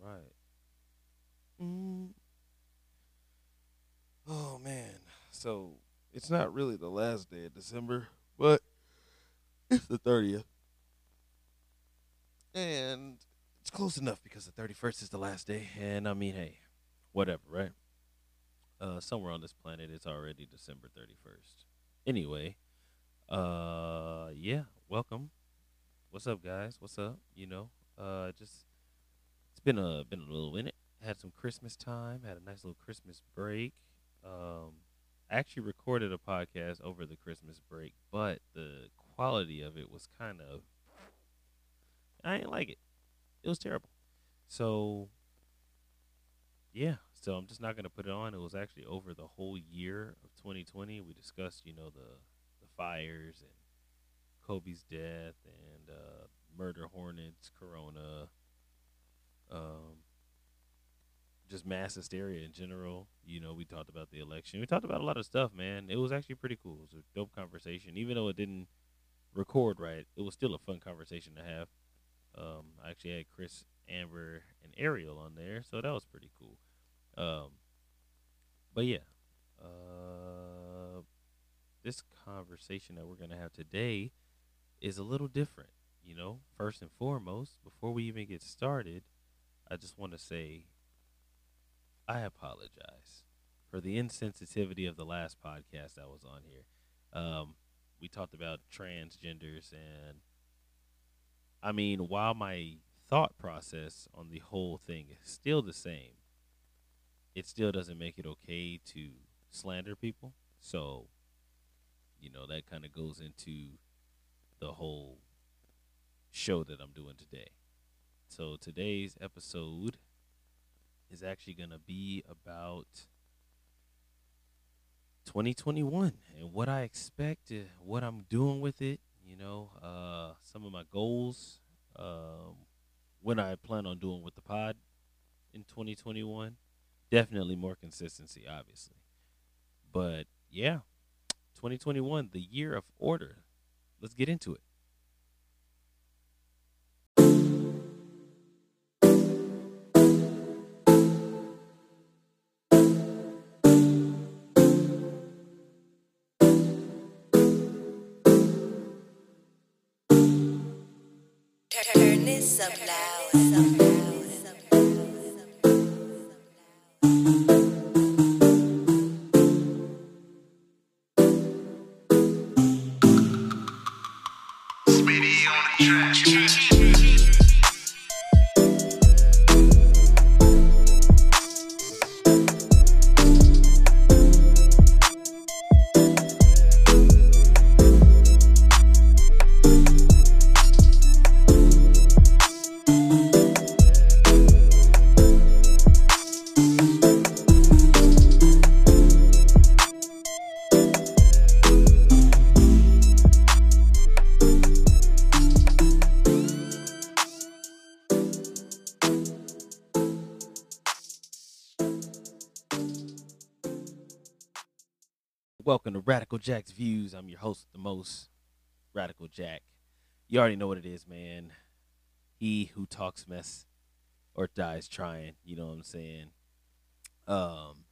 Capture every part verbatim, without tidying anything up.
Right. Mm. Oh man. So it's not really the last day of December, but it's the thirtieth, and it's close enough because the thirty-first is the last day. And I mean, hey, whatever, right? Uh, somewhere on this planet, it's already December thirty-first. Anyway, uh, yeah, welcome. What's up, guys? What's up? You know, uh, just it's been a been a little minute. Had some Christmas time. Had a nice little Christmas break. Um, I actually recorded a podcast over the Christmas break, but the quality of it was kind of I didn't like it. It was terrible. So yeah, so I'm just not gonna put it on. It was actually over the whole year of twenty twenty. We discussed, you know, the the fires and Kobe's death and uh, murder hornets, Corona, um, just mass hysteria in general. You know, we talked about the election. We talked about a lot of stuff, man. It was actually pretty cool. It was a dope conversation, even though it didn't record right. It was still a fun conversation to have. Um, I actually had Chris, Amber, and Ariel on there, so that was pretty cool. Um, but yeah, uh, this conversation that we're gonna have today is a little different. You know, first and foremost, before we even get started, I just want to say I apologize for the insensitivity of the last podcast I was on here. Um, we talked about transgenders, and I mean, while my thought process on the whole thing is still the same, it still doesn't make it okay to slander people. So, you know, that kind of goes into the whole show that I'm doing today. So, today's episode is actually going to be about twenty twenty-one and what I expect, uh, what I'm doing with it, you know, uh, some of my goals, um, what I plan on doing with the pod in twenty twenty-one. Definitely more consistency, obviously. But yeah, twenty twenty-one, the year of order. Let's get into it. Turn this up loud. Speedy on the track. Welcome to Radical Jack's Views. I'm your host, the most Radical Jack. You already know what it is, man. He who talks mess or dies trying. You know what I'm saying? Um,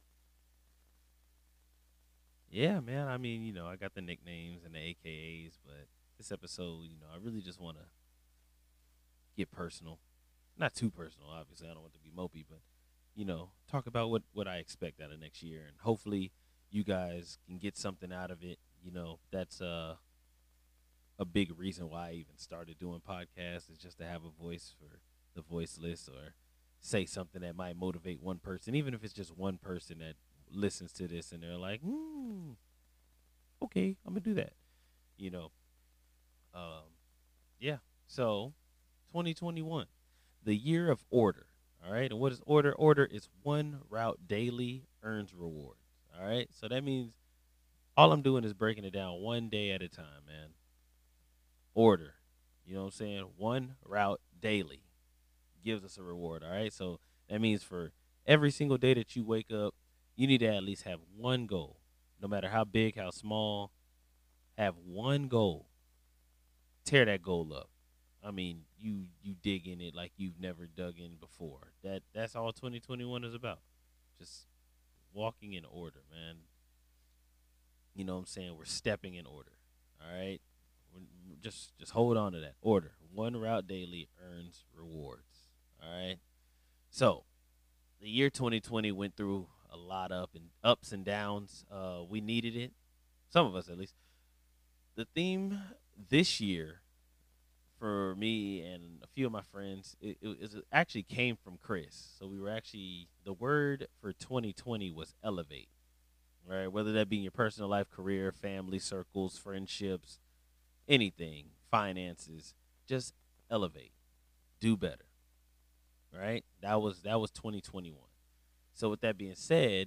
yeah, man. I mean, you know, I got the nicknames and the A K As, but this episode, you know, I really just want to get personal. Not too personal, obviously. I don't want to be mopey, but you know, talk about what what I expect out of next year, and hopefully, you guys can get something out of it. You know, that's uh, a big reason why I even started doing podcasts is just to have a voice for the voiceless, or say something that might motivate one person, even if it's just one person that listens to this and they're like, hmm, okay, I'm gonna do that. You know, um, yeah. So, twenty twenty-one, the year of order. All right. And what is order? Order is one route daily earns rewards. All right. So that means all I'm doing is breaking it down one day at a time, man. Order. You know what I'm saying? One route daily gives us a reward. All right. So that means for every single day that you wake up, you need to at least have one goal. No matter how big, how small, have one goal. Tear that goal up. I mean, you you dig in it like you've never dug in before. That that's all twenty twenty-one is about. Just walking in order, man. You know what I'm saying? We're stepping in order. All right? We're- Just just hold on to that order. One route daily earns rewards. All right? So, the year twenty twenty went through a lot of up and ups and downs. Uh we needed it. Some of us at least. The theme this year for me and a few of my friends, it, it, was- it actually came from Chris. So we were actually the word for twenty twenty was elevate, right? Whether that be in your personal life, career, family, circles, friendships, anything, finances, just elevate, do better, right? That was that was twenty twenty-one. So with that being said,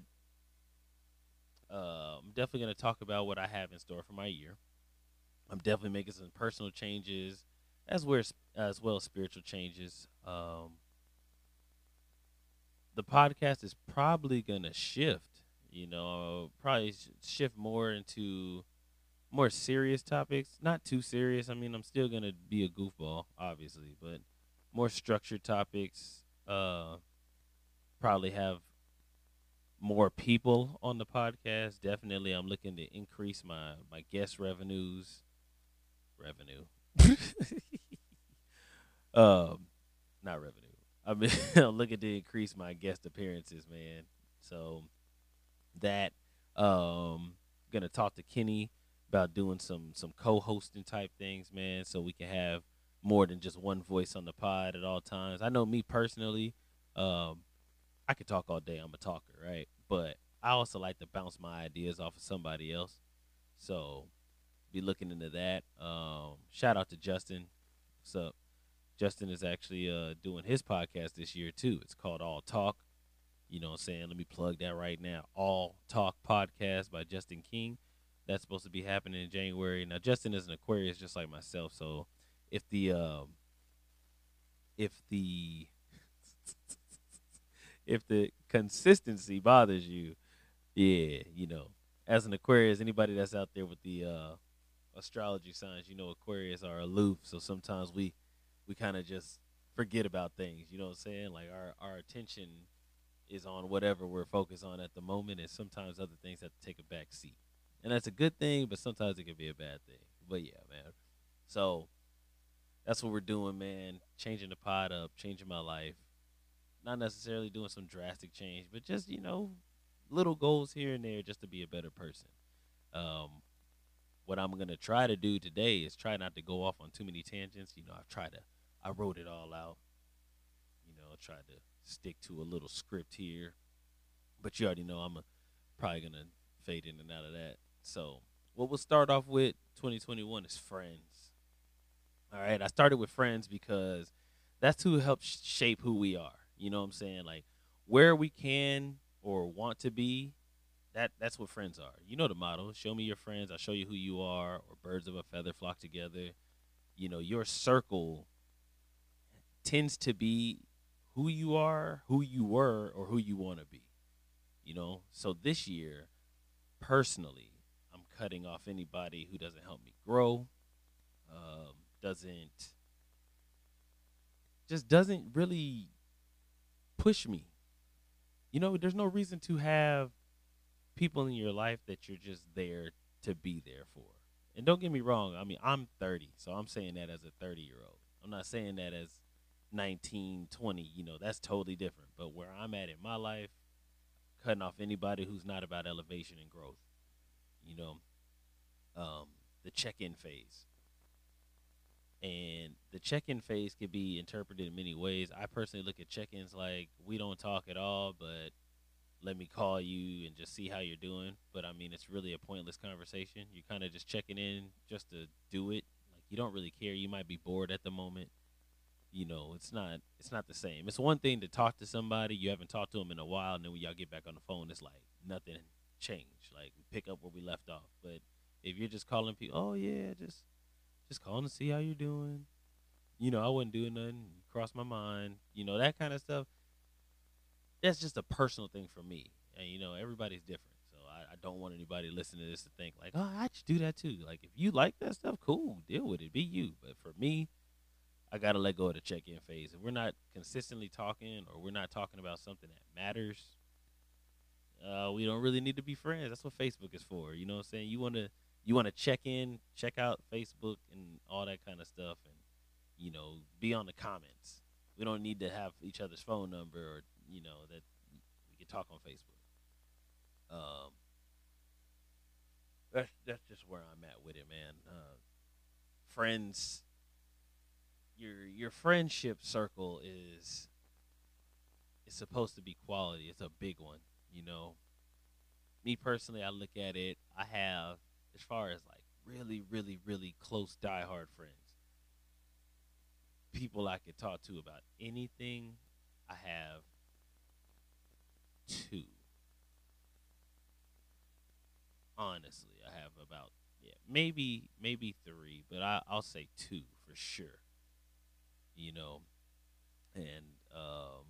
uh, I'm definitely going to talk about what I have in store for my year. I'm definitely making some personal changes as well as, as well as spiritual changes. Um, the podcast is probably gonna shift. You know, probably sh- shift more into more serious topics. Not too serious. I mean, I'm still gonna be a goofball, obviously, but more structured topics. Uh, probably have more people on the podcast. Definitely, I'm looking to increase my my guest revenues. Revenue. um, Not revenue. I mean, I'm looking to increase my guest appearances, man. So that um gonna talk to Kenny about doing some some co-hosting type things, man, so we can have more than just one voice on the pod at all times. I know me personally, um, I could talk all day. I'm a talker, right? But I also like to bounce my ideas off of somebody else. So be looking into that. Um, shout out to Justin. What's up? Justin is actually uh, doing his podcast this year too. It's called All Talk. You know what I'm saying? Let me plug that right now. All Talk Podcast by Justin King. That's supposed to be happening in January. Now Justin is an Aquarius just like myself, so if the um if the if the consistency bothers you, yeah, you know, as an Aquarius, anybody that's out there with the uh astrology signs, you know, Aquarius are aloof, so sometimes we we kind of just forget about things. You know what I'm saying? Like our our attention is on whatever we're focused on at the moment, and sometimes other things have to take a back seat, and that's a good thing, but sometimes it can be a bad thing. But yeah, man. So that's what we're doing, man. Changing the pod up, changing my life. Not necessarily doing some drastic change, but just you know, little goals here and there, just to be a better person. Um, what I'm gonna try to do today is try not to go off on too many tangents. You know, I've tried to, I wrote it all out. You know, I tried to stick to a little script here, but you already know I'm a, probably gonna fade in and out of that. So, what we'll start off with twenty twenty-one is friends. All right, I started with friends because that's who helps shape who we are. You know what I'm saying? Like where we can or want to be, that that's what friends are. You know the motto: show me your friends, I'll show you who you are, or birds of a feather flock together. You know, your circle tends to be who you are, who you were, or who you want to be. You know, so this year, personally, I'm cutting off anybody who doesn't help me grow, um, doesn't just doesn't really push me. You know, there's no reason to have people in your life that you're just there to be there for. And don't get me wrong, I mean, I'm thirty, so I'm saying that as a thirty year old. I'm not saying that as nineteen, twenty, you know, that's totally different. But where I'm at in my life, cutting off anybody who's not about elevation and growth, you know, um, the check in phase. And the check in phase could be interpreted in many ways. I personally look at check ins like we don't talk at all, but let me call you and just see how you're doing. But I mean, it's really a pointless conversation. You're kind of just checking in just to do it. Like you don't really care. You might be bored at the moment. You know, it's not it's not the same. It's one thing to talk to somebody you haven't talked to them in a while, and then when y'all get back on the phone, it's like nothing changed. Like we pick up where we left off. But if you're just calling people, oh yeah, just just calling to see how you're doing. You know, I wasn't doing nothing. Crossed my mind. You know, that kind of stuff. That's just a personal thing for me. And you know, everybody's different. So I, I don't want anybody listening to this to think like, oh, I should do that too. Like if you like that stuff, cool, deal with it. Be you. But for me, I gotta let go of the check-in phase. If we're not consistently talking, or we're not talking about something that matters, uh, we don't really need to be friends. That's what Facebook is for. You know what I'm saying? You wanna you wanna check in, check out Facebook and all that kind of stuff, and you know, be on the comments. We don't need to have each other's phone number, or you know, that we can talk on Facebook. Um, that's that's just where I'm at with it, man. Uh, friends, your your friendship circle is is supposed to be quality. It's a big one, you know. Me personally, I look at it. I have, as far as like really, really, really close diehard friends, people I could talk to about anything. I have two. Honestly, I have about, yeah, maybe maybe three, but I, I'll say two for sure. You know, and um,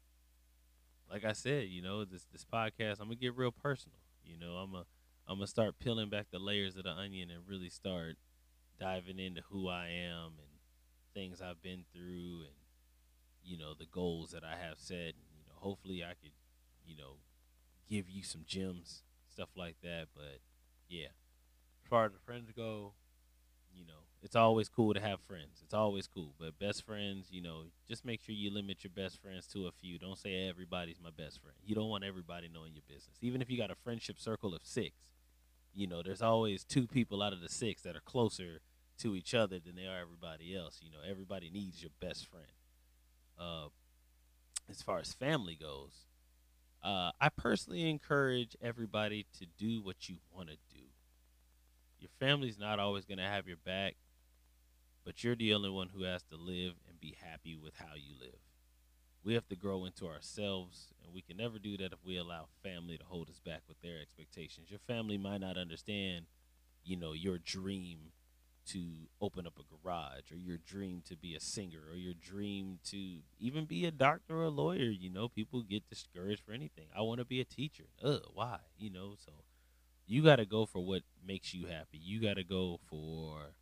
like I said, you know, this this podcast, I'm gonna get real personal. You know, I'm a I'm gonna start peeling back the layers of the onion and really start diving into who I am and things I've been through, and you know, the goals that I have set. And, you know, hopefully I could, you know, give you some gems, stuff like that. But yeah, as far as the friends go, you know, it's always cool to have friends. It's always cool. But best friends, you know, just make sure you limit your best friends to a few. Don't say everybody's my best friend. You don't want everybody knowing your business. Even if you got a friendship circle of six, you know, there's always two people out of the six that are closer to each other than they are everybody else. You know, everybody needs your best friend. Uh, as far as family goes, uh, I personally encourage everybody to do what you want to do. Your family's not always going to have your back, but you're the only one who has to live and be happy with how you live. We have to grow into ourselves, and we can never do that if we allow family to hold us back with their expectations. Your family might not understand, you know, your dream to open up a garage, or your dream to be a singer, or your dream to even be a doctor or a lawyer. You know, people get discouraged for anything. I want to be a teacher. Ugh, why? You know, so you got to go for what makes you happy. You got to go for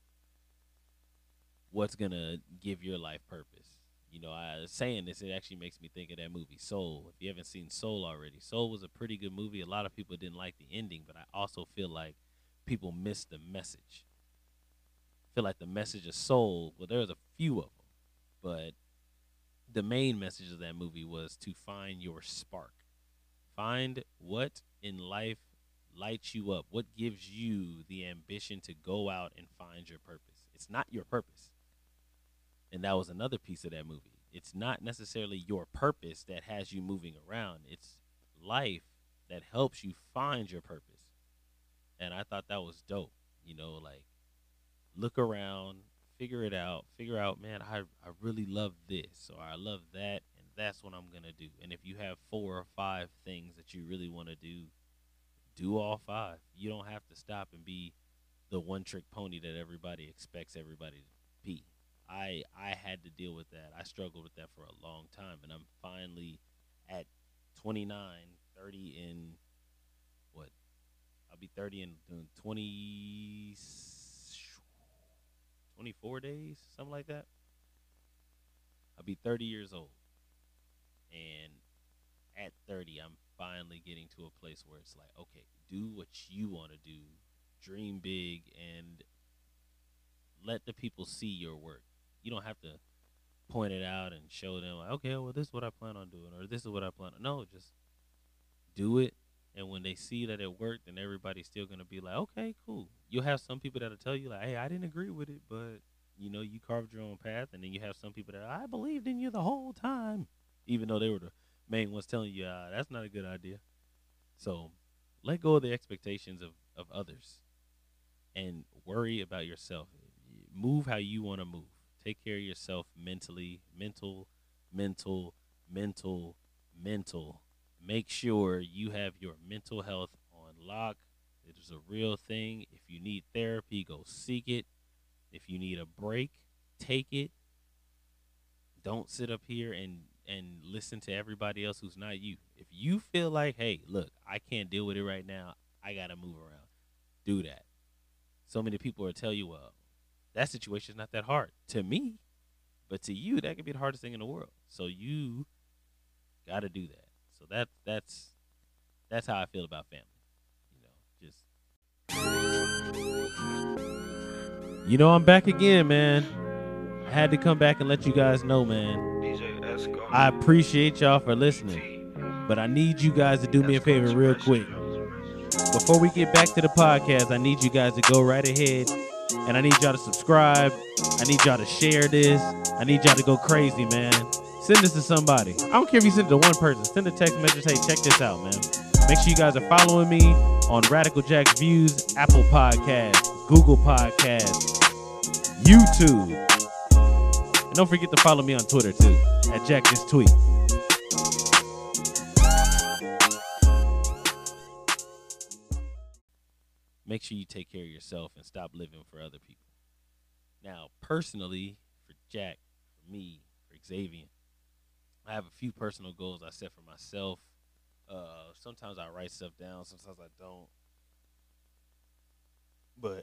what's going to give your life purpose. You know, I was saying this, it actually makes me think of that movie Soul. If you haven't seen Soul already, Soul was a pretty good movie. A lot of people didn't like the ending, but I also feel like people missed the message. I feel like the message of Soul, well, there was a few of them, but the main message of that movie was to find your spark. Find what in life lights you up, what gives you the ambition to go out and find your purpose. It's not your purpose. And that was another piece of that movie. It's not necessarily your purpose that has you moving around. It's life that helps you find your purpose. And I thought that was dope. You know, like, look around, figure it out, figure out, man, I, I really love this, or I love that, and that's what I'm going to do. And if you have four or five things that you really want to do, do all five. You don't have to stop and be the one trick pony that everybody expects everybody to be. I I had to deal with that. I struggled with that for a long time, and I'm finally at twenty-nine, thirty in what? I'll be thirty in twenty, twenty-four days, something like that. I'll be thirty years old. And at thirty, I'm finally getting to a place where it's like, okay, do what you want to do, dream big, and let the people see your work. You don't have to point it out and show them, like, okay, well, this is what I plan on doing, or this is what I plan on. No, just do it. And when they see that it worked, then everybody's still going to be like, okay, cool. You'll have some people that'll tell you, like, hey, I didn't agree with it, but, you know, you carved your own path. And then you have some people that, I believed in you the whole time, even though they were the main ones telling you, uh, that's not a good idea. So let go of the expectations of, of others and worry about yourself. Move how you want to move. Take care of yourself mentally, mental, mental, mental, mental. Make sure you have your mental health on lock. It is a real thing. If you need therapy, go seek it. If you need a break, take it. Don't sit up here and, and listen to everybody else who's not you. If you feel like, hey, look, I can't deal with it right now, I got to move around, do that. So many people will tell you, well, that situation is not that hard. To me, But to you, that could be the hardest thing in the world. So you got to do that. So that that's that's how I feel about family. You know, just you know, I'm back again, man. I had to come back and let you guys know, man. D J Esco. I appreciate y'all for listening, but I need you guys to do me a favor real quick. Before we get back to the podcast, I need you guys to go right ahead and I need y'all to subscribe. I need y'all to share this. I need y'all to go crazy, man. Send this to somebody. I don't care if you send it to one person. Send a text message. Hey, check this out, man. Make sure you guys are following me on Radical Jack's Views, Apple Podcasts, Google Podcasts, YouTube. And don't forget to follow me on Twitter, too, at Jack Just Tweet. Make sure you take care of yourself and stop living for other people. Now, personally, for Jack, for me, for Xavier, I have a few personal goals I set for myself. Uh, sometimes I write stuff down, sometimes I don't. But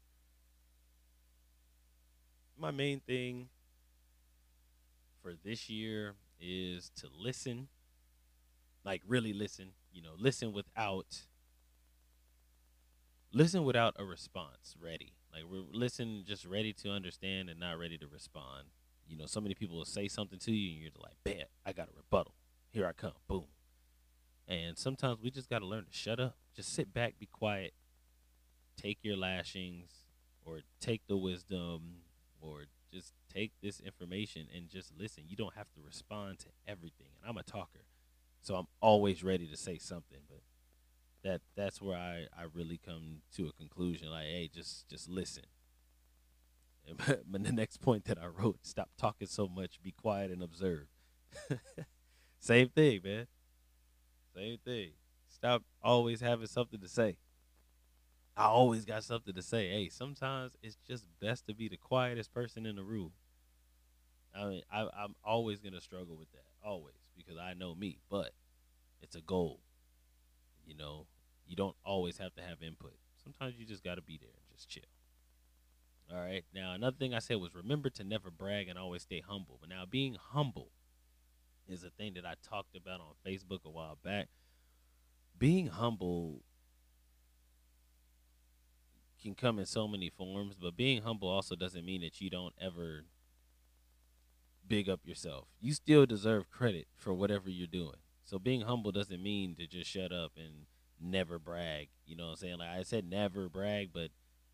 my main thing for this year is to listen, like really listen, you know, listen without listen without a response ready. Like we're listen just ready to understand and not ready to respond. You know, so many people will say something to you and you're like, bet, I got a rebuttal. Here I come. Boom. And sometimes we just got to learn to shut up. Just sit back, be quiet, take your lashings or take the wisdom or just take this information and just listen. You don't have to respond to everything. And I'm a talker, so I'm always ready to say something. But that that's where I, I really come to a conclusion. Like, hey, just just listen. But the next point that I wrote, stop talking so much, be quiet and observe. Same thing, man. Same thing. Stop always having something to say. I always got something to say. Hey, sometimes it's just best to be the quietest person in the room. I mean, I, I'm always going to struggle with that, always, because I know me, but it's a goal. You know, you don't always have to have input. Sometimes you just got to be there and just chill. All right. Now, another thing I said was remember to never brag and always stay humble. But now being humble is a thing that I talked about on Facebook a while back. Being humble can come in so many forms, but being humble also doesn't mean that you don't ever big up yourself. You still deserve credit for whatever you're doing. So being humble doesn't mean to just shut up and never brag. You know what I'm saying? Like I said, never brag, but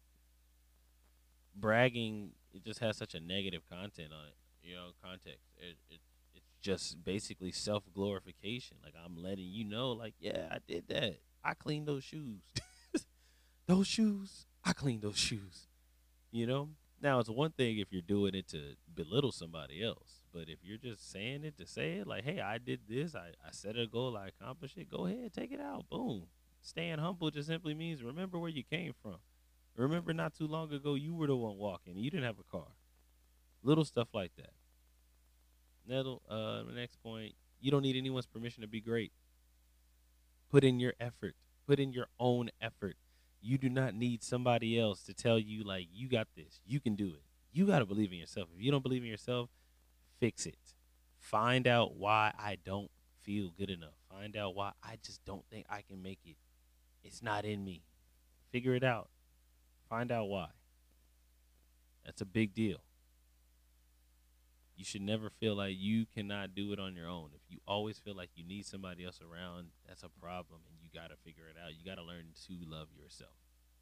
bragging, it just has such a negative content on it, you know, context. It, it it's just basically self-glorification. Like I'm letting you know, like, yeah, I did that. I cleaned those shoes. Those shoes, I cleaned those shoes. You know? Now, it's one thing if you're doing it to belittle somebody else, but if you're just saying it to say it, like, hey, I did this, I, I set a goal, I accomplished it, go ahead, take it out, boom. Staying humble just simply means remember where you came from. Remember not too long ago you were the one walking. You didn't have a car. Little stuff like that. Now, uh, the next point, you don't need anyone's permission to be great. Put in your effort. Put in your own effort. You do not need somebody else to tell you, like, you got this. You can do it. You got to believe in yourself. If you don't believe in yourself, fix it. Find out why I don't feel good enough. Find out why I just don't think I can make it. It's not in me. Figure it out. Find out why. That's a big deal. You should never feel like you cannot do it on your own. If you always feel like you need somebody else around, that's a problem, and you got to figure it out. You got to learn to love yourself.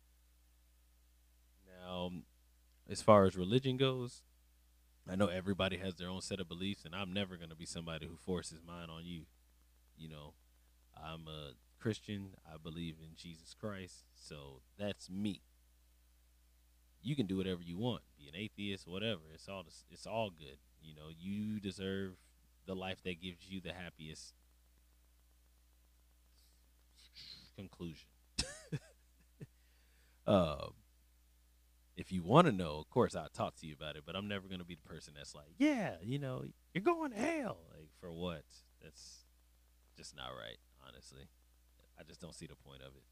Now, as far as religion goes, I know everybody has their own set of beliefs, and I'm never going to be somebody who forces mine on you. You know, I'm a Christian. I believe in Jesus Christ, so that's me. You can do whatever you want, be an atheist, whatever. It's all it's all good. You know, you deserve the life that gives you the happiest. Conclusion. um, if you want to know, of course, I'll talk to you about it, but I'm never going to be the person that's like, yeah, you know, you're going to hell. Like, for what? That's just not right, honestly. I just don't see the point of it.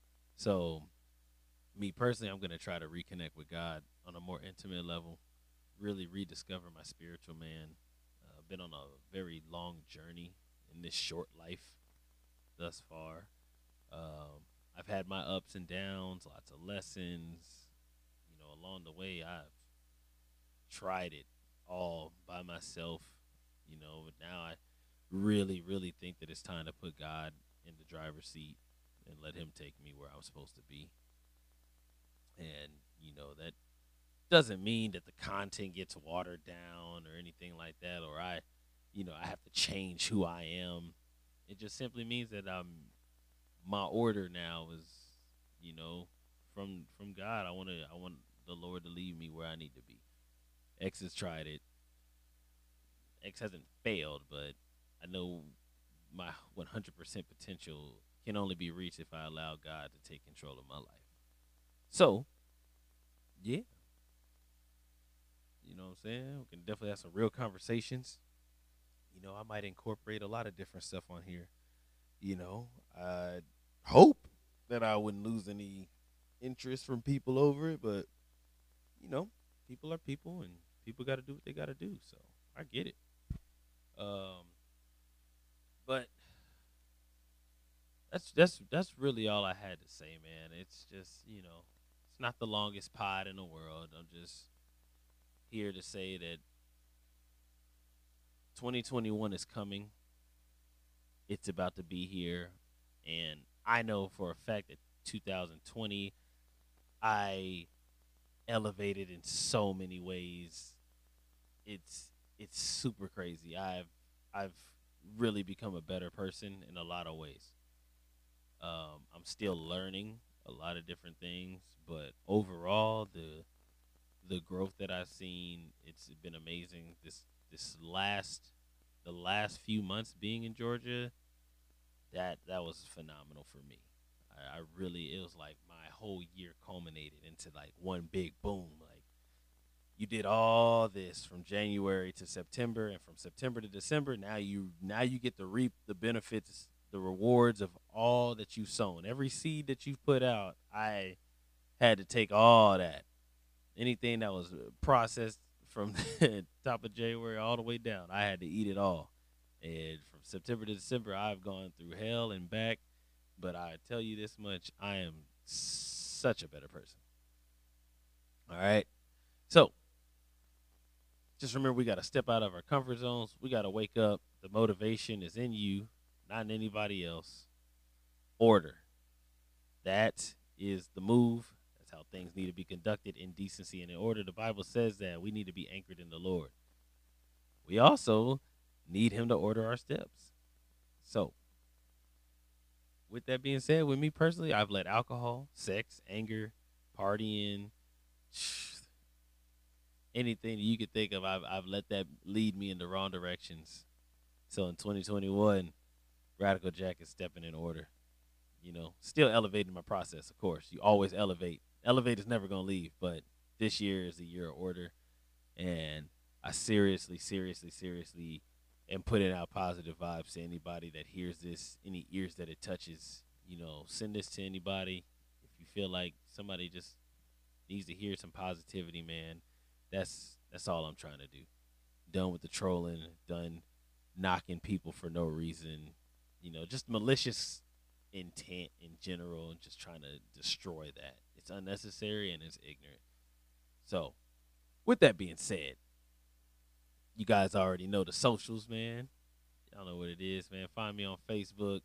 So, me personally, I'm going to try to reconnect with God on a more intimate level. really rediscover my spiritual man. Uh, been on a very long journey in this short life thus far. Um, I've had my ups and downs, lots of lessons. You know, along the way, I've tried it all by myself. You know, but now I really, really think that it's time to put God in the driver's seat and let Him take me where I'm supposed to be. And, you know, that doesn't mean that the content gets watered down or anything like that, or I, you know, I have to change who I am. It just simply means that I'm my order now is, you know, from from God. I want to I want the Lord to lead me where I need to be. X has tried it. X hasn't failed, but I know my one hundred percent potential can only be reached if I allow God to take control of my life. So, yeah, you know what I'm saying? We can definitely have some real conversations. You know, I might incorporate a lot of different stuff on here. You know, I hope that I wouldn't lose any interest from people over it, but, you know, people are people and people got to do what they got to do. So I get it. Um, but that's that's that's really all I had to say, man. It's just, you know, it's not the longest pod in the world. I'm just here to say that twenty twenty-one is coming. It's about to be here, and I know for a fact that two thousand twenty I elevated in so many ways. It's it's super crazy. I've I've really become a better person in a lot of ways. Um, I'm still learning a lot of different things, but overall, the the growth that I've seen, it's been amazing. This this last the last few months being in Georgia, that that was phenomenal for me. I, I really it was like my whole year culminated into like one big boom. Like you did all this from January to September, and from September to December. Now you now you get to reap the benefits, the rewards of all that you've sown. Every seed that you've put out, I had to take all that. Anything that was processed from the top of January all the way down, I had to eat it all. And from September to December, I've gone through hell and back. But I tell you this much, I am such a better person. All right. So just remember, we got to step out of our comfort zones. We got to wake up. The motivation is in you, not in anybody else. Order. That is the move. That's how things need to be conducted in decency and in order. The Bible says that we need to be anchored in the Lord. We also need Him to order our steps. So, with that being said, with me personally, I've let alcohol, sex, anger, partying, anything that you could think of, I've I've let that lead me in the wrong directions. So in twenty twenty-one, Radical Jack is stepping in order. You know, still elevating my process, of course. You always elevate. Elevate is never gonna leave, but this year is the year of order, and I seriously, seriously, seriously am putting out positive vibes to anybody that hears this, any ears that it touches. You know, send this to anybody. If you feel like somebody just needs to hear some positivity, man, that's that's all I'm trying to do. Done with the trolling, done knocking people for no reason. You know, just malicious intent in general and just trying to destroy that. It's unnecessary and it's ignorant. So, with that being said, you guys already know the socials, man. Y'all know what it is, man. Find me on Facebook,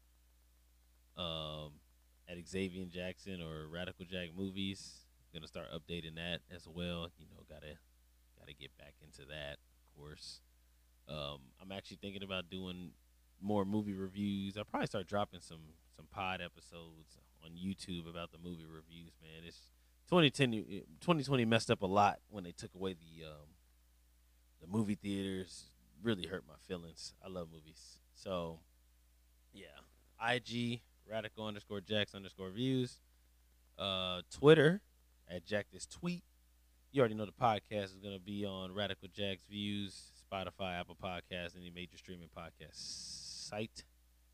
um, at Xavier Jackson or Radical Jack Movies. Gonna start updating that as well. You know, gotta gotta get back into that, of course. Um, I'm actually thinking about doing more movie reviews. I'll probably start dropping some some pod episodes on YouTube about the movie reviews, man. It's twenty ten, twenty twenty messed up a lot when they took away the um, the movie theaters. Really hurt my feelings. I love movies. So, yeah. I G, Radical underscore Jacks underscore views. Uh, Twitter, at Jack This Tweet. You already know the podcast is going to be on Radical Jack's Views, Spotify, Apple Podcasts, any major streaming podcast site.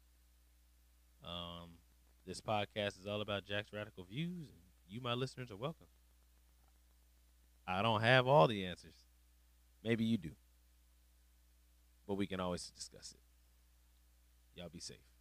Um, this podcast is all about Jack's Radical Views, and you, my listeners, are welcome. I don't have all the answers. Maybe you do. But we can always discuss it. Y'all be safe.